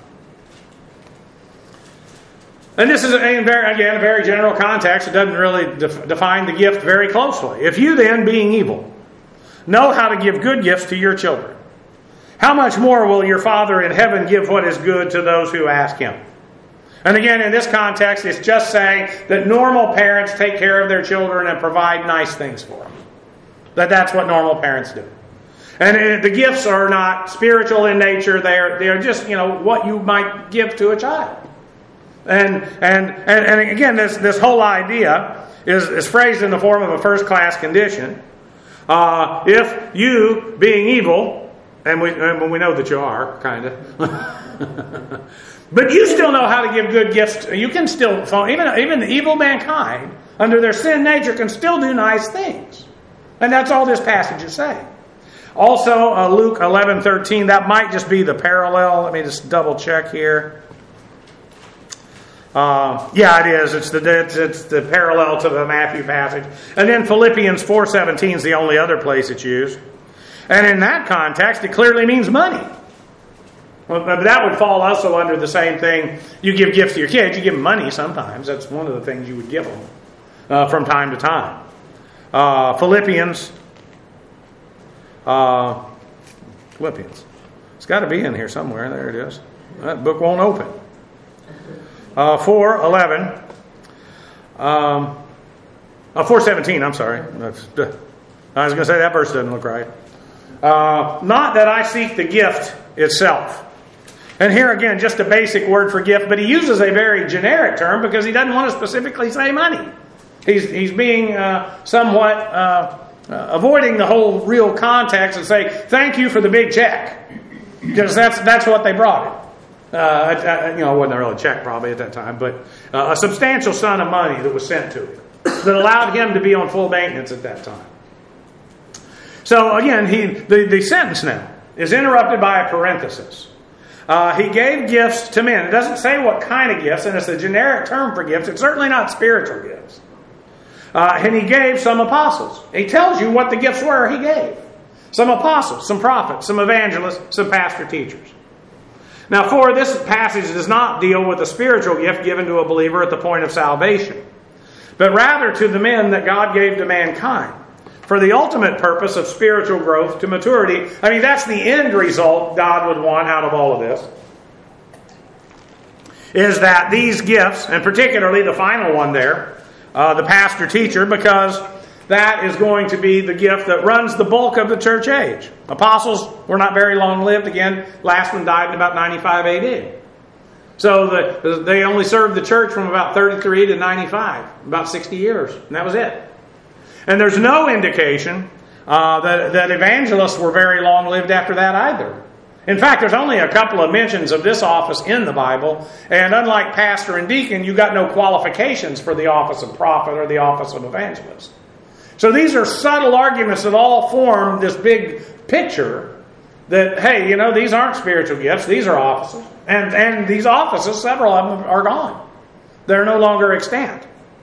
And this is, a very general context. It doesn't really define the gift very closely. If you then, being evil, know how to give good gifts to your children, how much more will your Father in heaven give what is good to those who ask him? And again, in this context, it's just saying that normal parents take care of their children and provide nice things for them. That's what normal parents do. And the gifts are not spiritual in nature. They're just, what you might give to a child. And again, this whole idea is phrased in the form of a first-class condition. If you, being evil, and we know that you are, kind of, but you still know how to give good gifts. You can still, even the evil mankind, under their sin nature, can still do nice things. And that's all this passage is saying. Also, Luke 11:13, that might just be the parallel. Let me just double check here. Yeah, it is. It's the parallel to the Matthew passage. And then Philippians 4:17 is the only other place it's used. And in that context, it clearly means money. Well, that would fall also under the same thing. You give gifts to your kids. You give them money sometimes. That's one of the things you would give them from time to time. Philippians. Philippians. It's got to be in here somewhere. There it is. That book won't open. 4:11. 4:17. I'm sorry. I was going to say that verse doesn't look right. Not that I seek the gift itself. And here again, just a basic word for gift, but he uses a very generic term because he doesn't want to specifically say money. He's being somewhat avoiding the whole real context and say, thank you for the big check. Because that's what they brought him. It wasn't really a check probably at that time, but a substantial sum of money that was sent to him that allowed him to be on full maintenance at that time. So again, the sentence now is interrupted by a parenthesis. He gave gifts to men. It doesn't say what kind of gifts, and it's a generic term for gifts. It's certainly not spiritual gifts. And he gave some apostles. He tells you what the gifts were he gave. Some apostles, some prophets, some evangelists, some pastor teachers. Now, this passage does not deal with a spiritual gift given to a believer at the point of salvation, but rather to the men that God gave to mankind for the ultimate purpose of spiritual growth to maturity. I mean, that's the end result God would want out of all of this, is that these gifts, and particularly the final one there, the pastor teacher, because that is going to be the gift that runs the bulk of the church age. Apostles were not very long lived. Again, last one died in about 95 AD. So they only served the church from about 33 to 95, about 60 years, and that was it. And there's no indication that evangelists were very long lived after that either. In fact, there's only a couple of mentions of this office in the Bible, and unlike pastor and deacon, you got no qualifications for the office of prophet or the office of evangelist. So these are subtle arguments that all form this big picture that, hey, these aren't spiritual gifts, these are offices. And these offices, several of them are gone. They're no longer extant.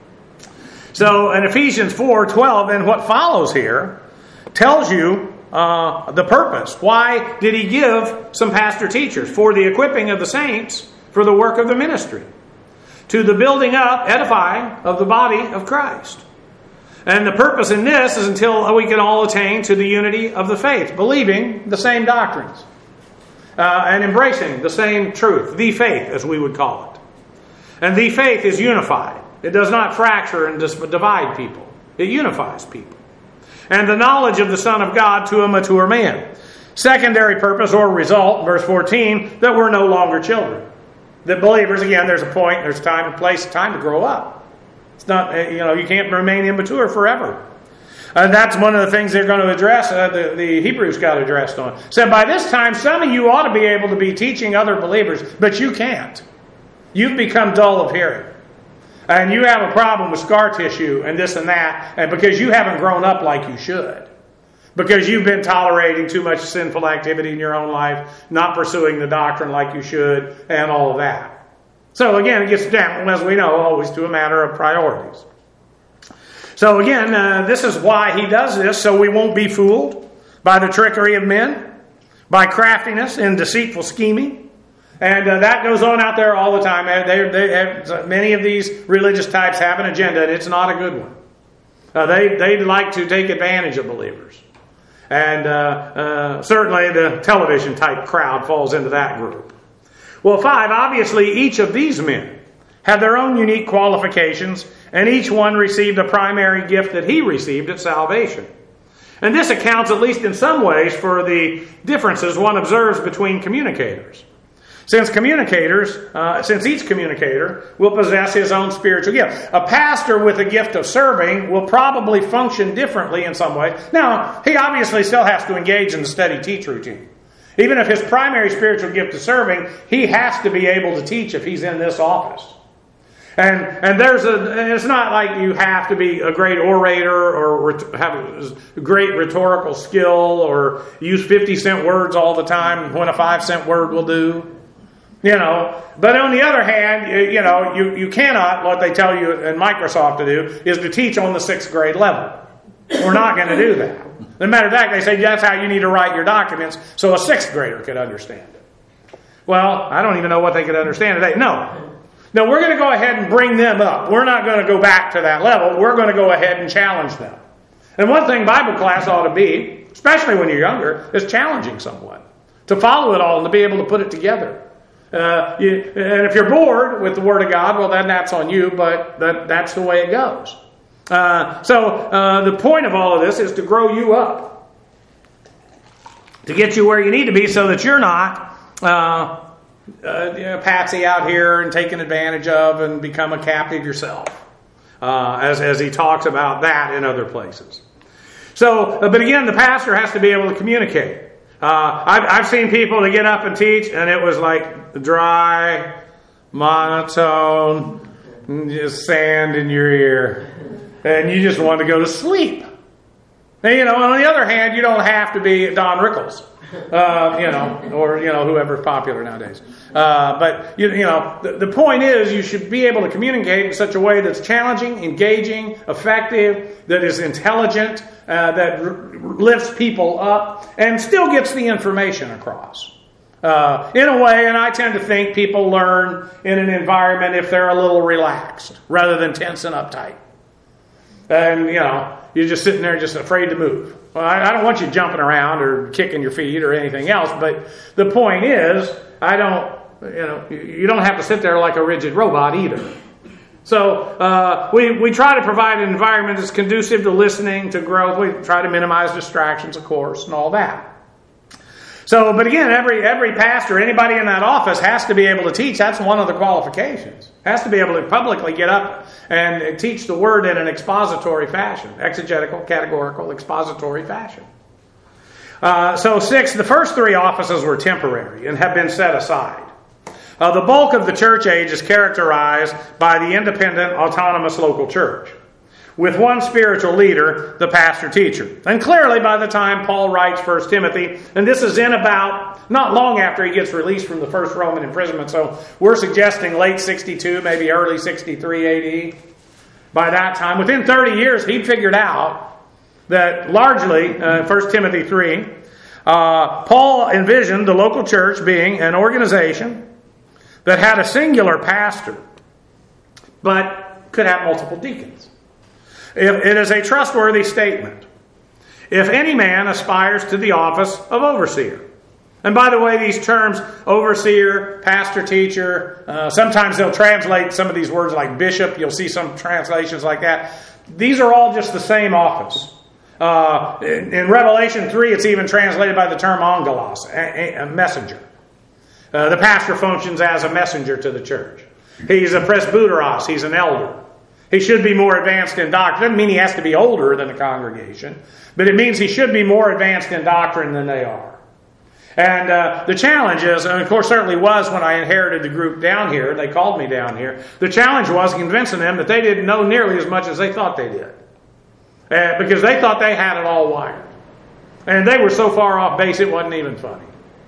So in Ephesians 4:12, and what follows here, tells you the purpose. Why did he give some pastor teachers? For the equipping of the saints for the work of the ministry, to the building up, edifying of the body of Christ. And the purpose in this is until we can all attain to the unity of the faith, believing the same doctrines, and embracing the same truth, the faith as we would call it. And the faith is unified. It does not fracture and divide people. It unifies people. And the knowledge of the Son of God to a mature man. Secondary purpose or result, verse 14, that we're no longer children. That believers, again, there's a point, there's time and place, time to grow up. It's not, you can't remain immature forever. And that's one of the things they're going to address, the Hebrews got addressed on. Said, by this time, some of you ought to be able to be teaching other believers, but you can't. You've become dull of hearing. And you have a problem with scar tissue and this and that, and because you haven't grown up like you should. Because you've been tolerating too much sinful activity in your own life, not pursuing the doctrine like you should, and all of that. So again, it gets down, as we know, always to a matter of priorities. So again, this is why he does this, so we won't be fooled by the trickery of men, by craftiness and deceitful scheming. And that goes on out there all the time. Many of these religious types have an agenda, and it's not a good one. They like to take advantage of believers. And certainly the television type crowd falls into that group. Well, 5, obviously each of these men had their own unique qualifications, and each one received a primary gift that he received at salvation. And this accounts, at least in some ways, for the differences one observes between communicators. Since each communicator will possess his own spiritual gift. A pastor with a gift of serving will probably function differently in some way. Now, he obviously still has to engage in the steady teach routine. Even if his primary spiritual gift is serving, he has to be able to teach if he's in this office. And it's not like you have to be a great orator or have great rhetorical skill or use 50-cent words all the time when a 5-cent word will do. But on the other hand, you cannot, what they tell you in Microsoft to do, is to teach on the 6th grade level. We're not going to do that. As a matter of fact, they say that's how you need to write your documents so a 6th grader could understand it. Well, I don't even know what they could understand today. No, we're going to go ahead and bring them up. We're not going to go back to that level. We're going to go ahead and challenge them. And one thing Bible class ought to be, especially when you're younger, is challenging someone. To follow it all and to be able to put it together. And if you're bored with the Word of God, well, then that's on you, but that's the way it goes. So the point of all of this is to grow you up. To get you where you need to be so that you're not patsy out here and taken advantage of and become a captive yourself. As he talks about that in other places. So, but again, the pastor has to be able to communicate. I've seen people that get up and teach, and it was like dry, monotone, just sand in your ear, and you just want to go to sleep. And, on the other hand, you don't have to be Don Rickles, or whoever's popular nowadays. But the point is, you should be able to communicate in such a way that's challenging, engaging, effective, that is intelligent, that lifts people up, and still gets the information across. In a way, and I tend to think people learn in an environment if they're a little relaxed rather than tense and uptight. And, you're just sitting there just afraid to move. Well, I don't want you jumping around or kicking your feet or anything else, but the point is, you don't have to sit there like a rigid robot either. So we try to provide an environment that's conducive to listening, to growth. We try to minimize distractions, of course, and all that. So, but again, every pastor, anybody in that office has to be able to teach. That's one of the qualifications. Has to be able to publicly get up and teach the word in an expository fashion. Exegetical, categorical, expository fashion. So 6, the first 3 offices were temporary and have been set aside. The bulk of the church age is characterized by the independent, autonomous local church, with one spiritual leader, the pastor-teacher. And clearly, by the time Paul writes 1 Timothy, and this is in about, not long after he gets released from the first Roman imprisonment, so we're suggesting late 62, maybe early 63 AD. By that time, within 30 years, he'd figured out that largely, 1 Timothy 3, Paul envisioned the local church being an organization that had a singular pastor, but could have multiple deacons. It is a trustworthy statement. If any man aspires to the office of overseer. And by the way, these terms, overseer, pastor, teacher, sometimes they'll translate some of these words like bishop. You'll see some translations like that. These are all just the same office. In Revelation 3, it's even translated by the term angelos, a messenger. The pastor functions as a messenger to the church. He's a presbyteros, he's an elder. He should be more advanced in doctrine. Doesn't mean he has to be older than the congregation, but it means he should be more advanced in doctrine than they are. And the challenge is, and of course certainly was when I inherited the group down here, they called me down here, the challenge was convincing them that they didn't know nearly as much as they thought they did. Because they thought they had it all wired. And they were so far off base it wasn't even funny.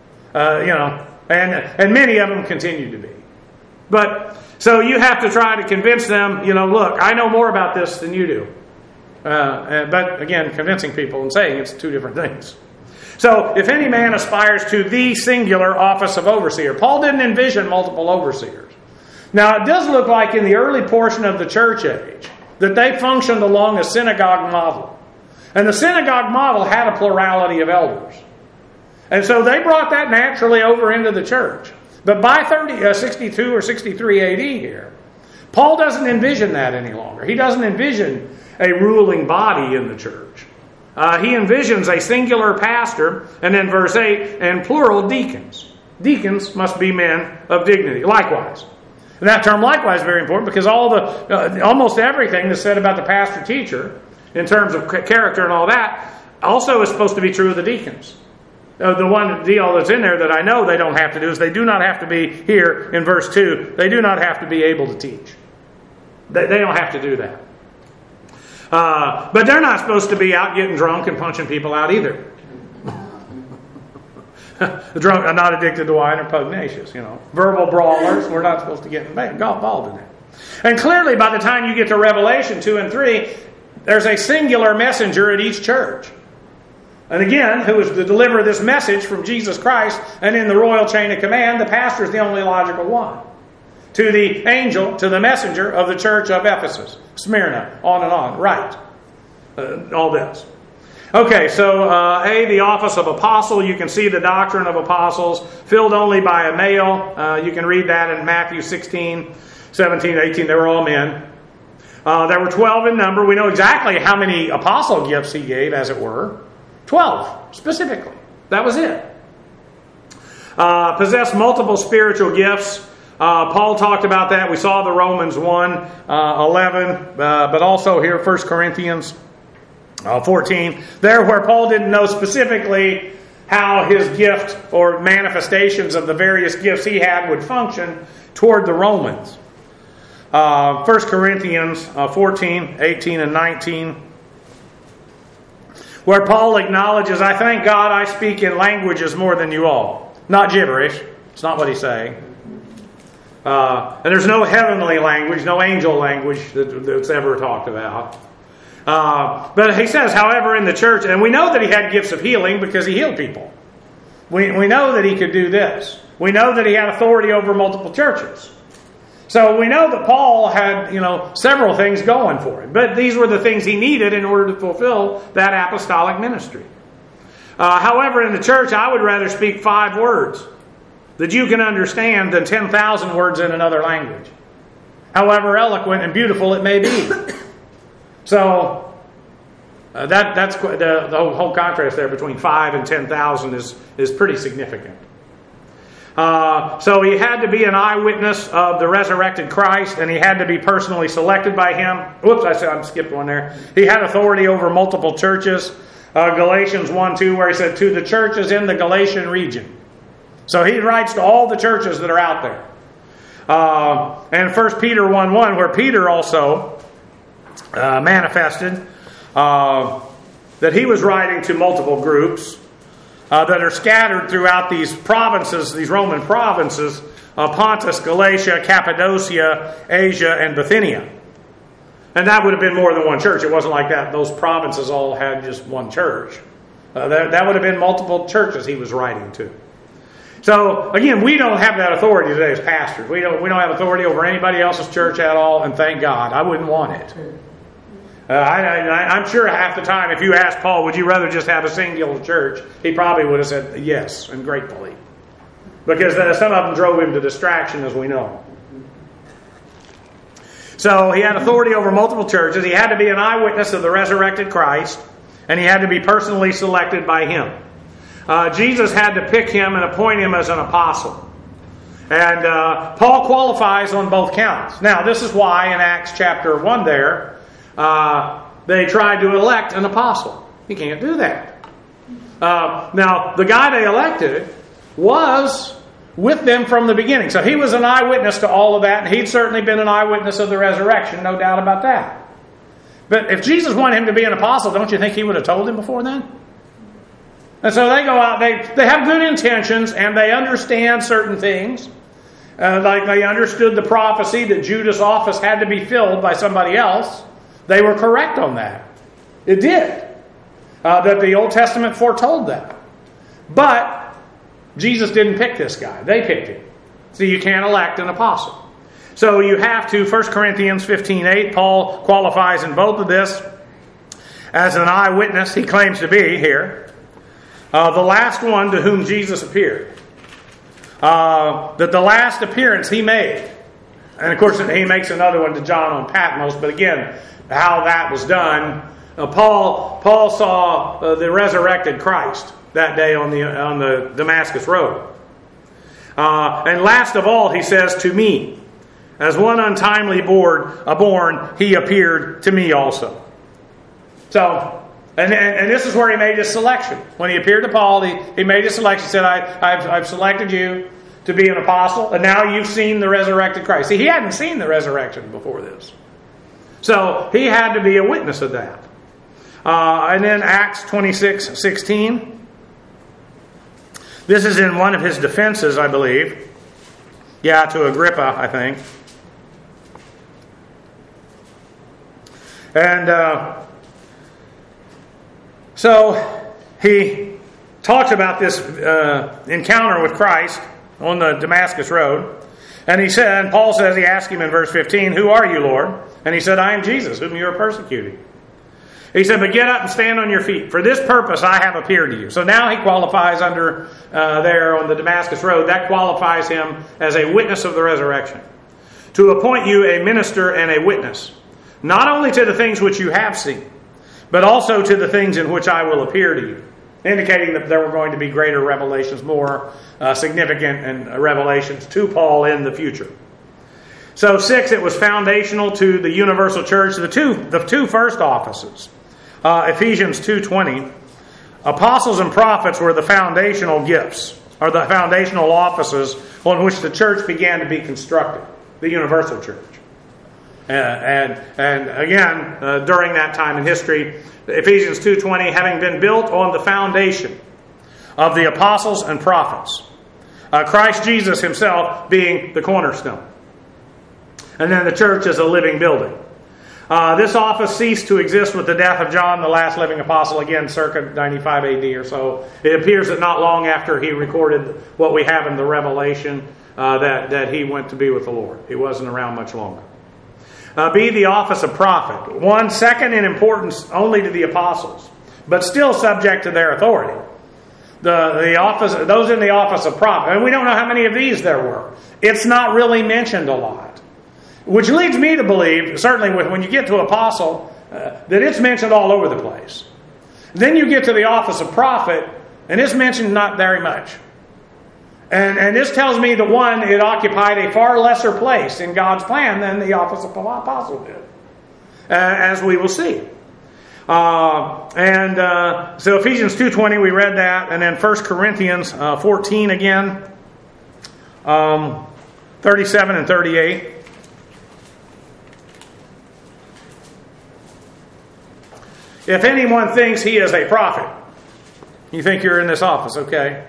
And many of them continue to be. But so you have to try to convince them, look, I know more about this than you do. But again, convincing people and saying it's 2 different things. So if any man aspires to the singular office of overseer, Paul didn't envision multiple overseers. Now it does look like in the early portion of the church age that they functioned along a synagogue model. And the synagogue model had a plurality of elders. And so they brought that naturally over into the church. But by 62 or 63 AD here, Paul doesn't envision that any longer. He doesn't envision a ruling body in the church. He envisions a singular pastor, and then verse 8, and plural deacons. Deacons must be men of dignity, likewise. And that term likewise is very important because almost everything that's said about the pastor-teacher in terms of character and all that also is supposed to be true of the deacons. The one deal that's in there that I know they don't have to do is they do not have to be, here in verse 2, they do not have to be able to teach. They don't have to do that. But they're not supposed to be out getting drunk and punching people out either. The drunk are not addicted to wine or pugnacious, Verbal brawlers, we're not supposed to get involved in that. And clearly by the time you get to Revelation 2 and 3, there's a singular messenger at each church. And again, who is to deliver this message from Jesus Christ, and in the royal chain of command, the pastor is the only logical one. To the angel, to the messenger of the church of Ephesus, Smyrna, on and on. Right. All this. Okay, so the office of apostle. You can see the doctrine of apostles, filled only by a male. You can read that in Matthew 16, 17, 18. They were all men. There were 12 in number. We know exactly how many apostle gifts he gave, as it were. 12, specifically. That was it. Possessed multiple spiritual gifts. Paul talked about that. We saw the Romans 1, 11, but also here 1 Corinthians 14, there where Paul didn't know specifically how his gift or manifestations of the various gifts he had would function toward the Romans. 1 Corinthians 14, 18, and 19, where Paul acknowledges, I thank God I speak in languages more than you all. Not gibberish. It's not what he's saying. And there's no heavenly language, no angel language that's ever talked about. But he says, however, in the church, and we know that he had gifts of healing because he healed people. We know that he could do this. We know that he had authority over multiple churches. So we know that Paul had, several things going for him. But these were the things he needed in order to fulfill that apostolic ministry. However, in the church, I would rather speak 5 words that you can understand than 10,000 words in another language, however eloquent and beautiful it may be. So that's the whole contrast there between 5 and 10,000 is pretty significant. So he had to be an eyewitness of the resurrected Christ, and he had to be personally selected by him. Whoops, I skipped one there. He had authority over multiple churches. Galatians 1:2, where he said, to the churches in the Galatian region. So he writes to all the churches that are out there. And 1 Peter 1:1, where Peter also manifested that he was writing to multiple groups that are scattered throughout these provinces, these Roman provinces, Pontus, Galatia, Cappadocia, Asia, and Bithynia. And that would have been more than one church. It wasn't like that. Those provinces all had just one church. That would have been multiple churches he was writing to. So, again, we don't have that authority today as pastors. We don't have authority over anybody else's church at all, and thank God. I wouldn't want it. I'm sure half the time, if you asked Paul, would you rather just have a singular church, he probably would have said yes, and gratefully. Because some of them drove him to distraction, as we know. So he had authority over multiple churches. He had to be an eyewitness of the resurrected Christ, and he had to be personally selected by him. Jesus had to pick him and appoint him as an apostle. And Paul qualifies on both counts. Now, this is why in Acts chapter 1 there, they tried to elect an apostle. You can't do that. Now, the guy they elected was with them from the beginning. So he was an eyewitness to all of that, and he'd certainly been an eyewitness of the resurrection, no doubt about that. But if Jesus wanted him to be an apostle, don't you think he would have told him before then? And so they go out, they have good intentions, and they understand certain things. Like they understood the prophecy that Judas' office had to be filled by somebody else. They were correct on that. It did. That the Old Testament foretold that. But Jesus didn't pick this guy. They picked him. So you can't elect an apostle. So you have to, 1 Corinthians 15:8, Paul qualifies in both of this as an eyewitness. He claims to be here. The last one to whom Jesus appeared. That the last appearance he made. And of course he makes another one to John on Patmos. But again, how that was done. Paul saw the resurrected Christ that day on the Damascus Road. And last of all, he says, to me, as one untimely born, he appeared to me also. So, and this is where he made his selection. When he appeared to Paul, he made his selection. He said, I've selected you to be an apostle, and now you've seen the resurrected Christ. See, he hadn't seen the resurrection before this. So he had to be a witness of that. And then Acts 26:16. This is in one of his defenses, I believe. Yeah, to Agrippa, I think. And so he talks about this encounter with Christ on the Damascus Road. And Paul says, he asked him in verse 15, who are you, Lord? And he said, I am Jesus, whom you are persecuting. He said, but get up and stand on your feet. For this purpose I have appeared to you. So now he qualifies under there on the Damascus Road. That qualifies him as a witness of the resurrection. To appoint you a minister and a witness. Not only to the things which you have seen, but also to the things in which I will appear to you. Indicating that there were going to be greater revelations, more significant and revelations to Paul in the future. So 6, it was foundational to the universal church. The two first offices Ephesians 2:20, apostles and prophets were the foundational gifts, or the foundational offices on which the church began to be constructed, the universal church. And again, during that time in history, Ephesians 2:20, having been built on the foundation of the apostles and prophets, Christ Jesus himself being the cornerstone. And then the church is a living building. This office ceased to exist with the death of John, the last living apostle, again, circa 95 AD or so. It appears that not long after he recorded what we have in the Revelation, that he went to be with the Lord. He wasn't around much longer. B, the office of prophet. One, second in importance only to the apostles, but still subject to their authority. The office, those in the office of prophet, and we don't know how many of these there were. It's not really mentioned a lot, which leads me to believe, certainly when you get to apostle, that it's mentioned all over the place. Then you get to the office of prophet, and it's mentioned not very much. And this tells me that one, it occupied a far lesser place in God's plan than the office of apostle did, as we will see. So Ephesians 2:20, we read that, and then 1 Corinthians 14 again, 37 and 38. If anyone thinks he is a prophet, you think you're in this office, okay?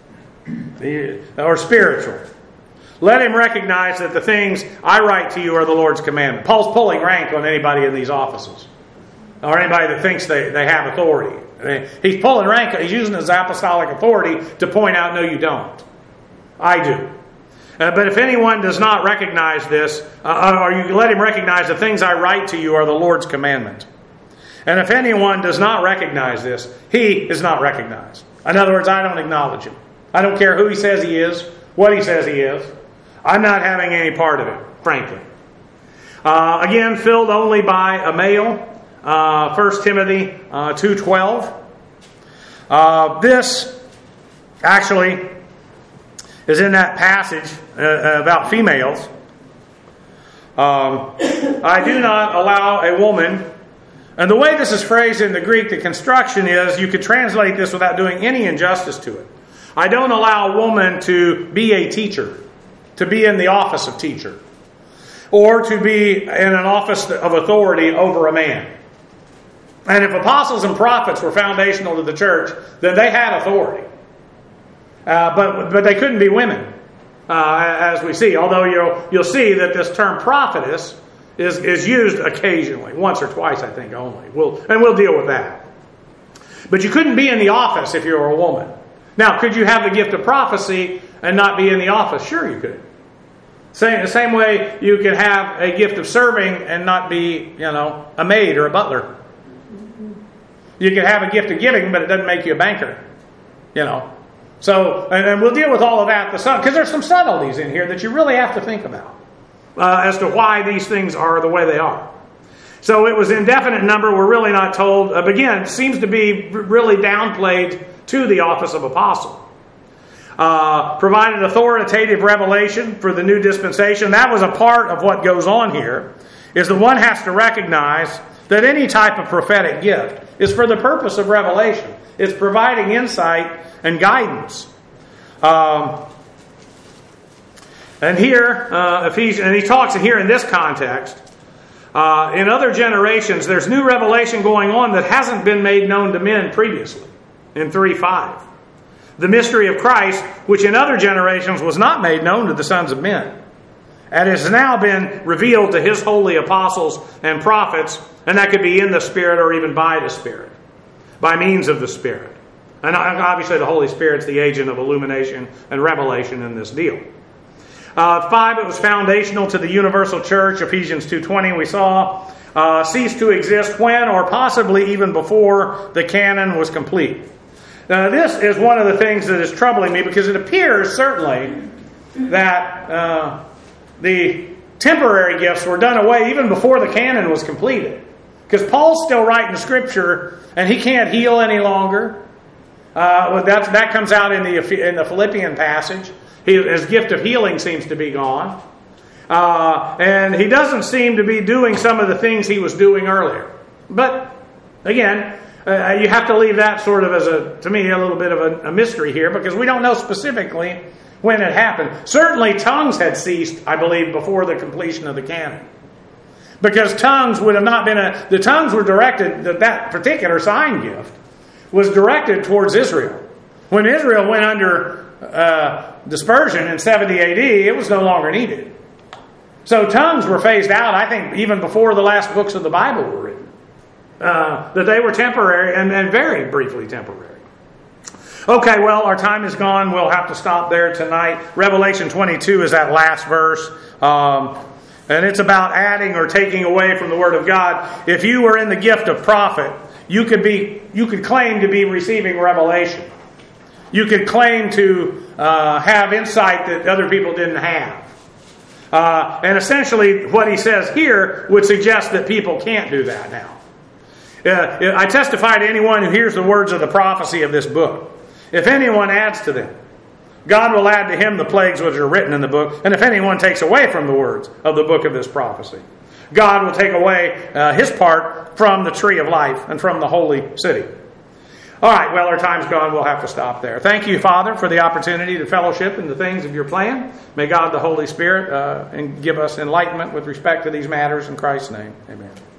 Or spiritual. Let him recognize that the things I write to you are the Lord's commandment. Paul's pulling rank on anybody in these offices, or anybody that thinks they have authority. He's pulling rank. He's using his apostolic authority to point out, no, you don't. I do. But if anyone does not recognize this, or you let him recognize the things I write to you are the Lord's commandment. And if anyone does not recognize this, he is not recognized. In other words, I don't acknowledge him. I don't care who he says he is, what he says he is. I'm not having any part of it, frankly. Again, filled only by a male. 1 Timothy 2:12. This actually is in that passage about females. I do not allow a woman, and the way this is phrased in the Greek, the construction is, you could translate this without doing any injustice to it. I don't allow a woman to be a teacher, to be in the office of teacher, or to be in an office of authority over a man. And if apostles and prophets were foundational to the church, then they had authority. But they couldn't be women, as we see. Although you'll see that this term prophetess is used occasionally, once or twice, I think, only. We'll deal with that. But you couldn't be in the office if you were a woman. Now, could you have the gift of prophecy and not be in the office? Sure, you could. The same way you could have a gift of serving and not be, a maid or a butler. You could have a gift of giving, but it doesn't make you a banker. So, and we'll deal with all of that, because there's some subtleties in here that you really have to think about as to why these things are the way they are. So it was indefinite number. We're really not told. But again, it seems to be really downplayed to the office of apostle. Provided authoritative revelation for the new dispensation. That was a part of what goes on here, is that one has to recognize that any type of prophetic gift is for the purpose of revelation. It's providing insight and guidance. And here, Ephesians, and he talks here in this context, in other generations, there's new revelation going on that hasn't been made known to men previously, in 3:5. The mystery of Christ, which in other generations was not made known to the sons of men, and has now been revealed to his holy apostles and prophets, and that could be in the Spirit or even by the Spirit, by means of the Spirit. And obviously the Holy Spirit's the agent of illumination and revelation in this deal. 5, it was foundational to the universal church. Ephesians 2:20 we saw ceased to exist when, or possibly even before, the canon was complete. Now this is one of the things that is troubling me, because it appears certainly that the temporary gifts were done away even before the canon was completed. Because Paul's still writing Scripture, and he can't heal any longer. That comes out in the Philippian passage. His gift of healing seems to be gone. And he doesn't seem to be doing some of the things he was doing earlier. But Again, you have to leave that sort of as to me, a little bit of a mystery here, because we don't know specifically when it happened. Certainly tongues had ceased, I believe, before the completion of the canon. Because tongues would have not been the tongues were directed, that particular sign gift was directed towards Israel. When Israel went under dispersion in 70 AD, it was no longer needed. So tongues were phased out, I think, even before the last books of the Bible were written. That they were temporary and very briefly temporary. Okay, well, our time is gone. We'll have to stop there tonight. Revelation 22 is that last verse. And it's about adding or taking away from the Word of God. If you were in the gift of prophet, you could claim to be receiving revelation. You could claim to have insight that other people didn't have. And essentially what he says here would suggest that people can't do that now. I testify to anyone who hears the words of the prophecy of this book. If anyone adds to them, God will add to him the plagues which are written in the book. And if anyone takes away from the words of the book of this prophecy, God will take away his part from the tree of life and from the holy city. All right, well, our time's gone. We'll have to stop there. Thank you, Father, for the opportunity to fellowship in the things of your plan. May God the Holy Spirit and give us enlightenment with respect to these matters. In Christ's name, amen.